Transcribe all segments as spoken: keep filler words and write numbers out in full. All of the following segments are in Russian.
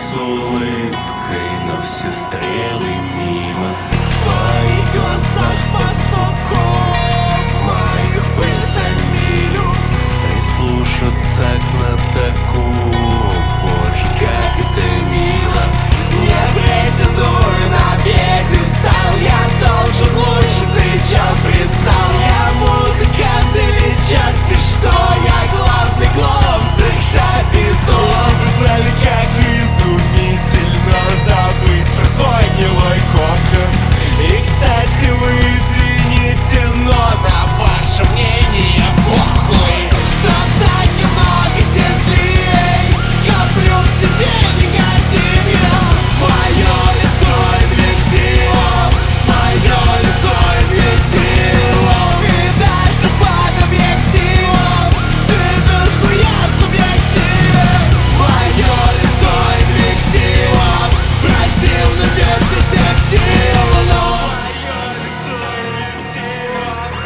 с улыбкой, но все стрелы мимо. В твоих глазах посоков, в моих пыль за милю. Прислушаться к знатоку, боже, как это мило. Не претендую на пьедестал, я должен лучше, ты чё пристал? Я музыкант или черти что? Я главный клоун цирк Шапито. Вы знали, как изумительно забыть про свой гнилой кокон. И, кстати, вы извините, но на ваше мнение похуй. Чтоб стать немного счастливей, коплю в себе негатив я. Мое лицо инвектив, мое лицо инвектив. И даже под объективом ты дохуя субъектив. Мое лицо инвектив, противно без перспективы, но мое лицо инвектив.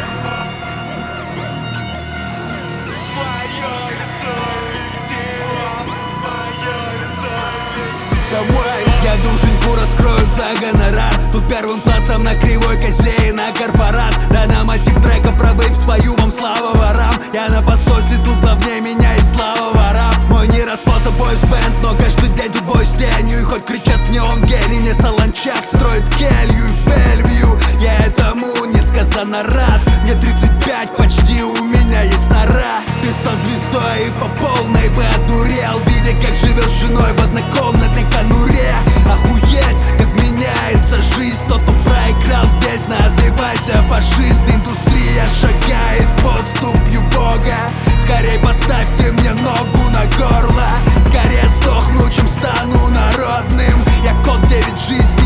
Мое лицо инвектив, мое лицо инвектив. Самурай, я душеньку раскрою за гонорар. Тут первым классом на кривой козе и на корпорат. Да на мотив трека про вейп спою вам слава ворам. Я на подсосе, тут главнее меня и слава ворам. Мой не распался бойс-бенд, но каждый день тут бой с тенью. И хоть кричат мне он гений, не солончак строит келью. И в Бельвью я этому несказанно рад. Мне тридцать пять почти, у меня есть нора. Ты стал звездой и по полной бы одурел, видя, как живешь с женой в однокомнатной конуре. Охуеть, как меняется жизнь. Тот, кто проиграл здесь, называйся фашист. Индустрия шагает поступью Бога. Скорей поставь ты мне ногу на горло. Скорее сдохну, чем стану народным. Я код девять жизни.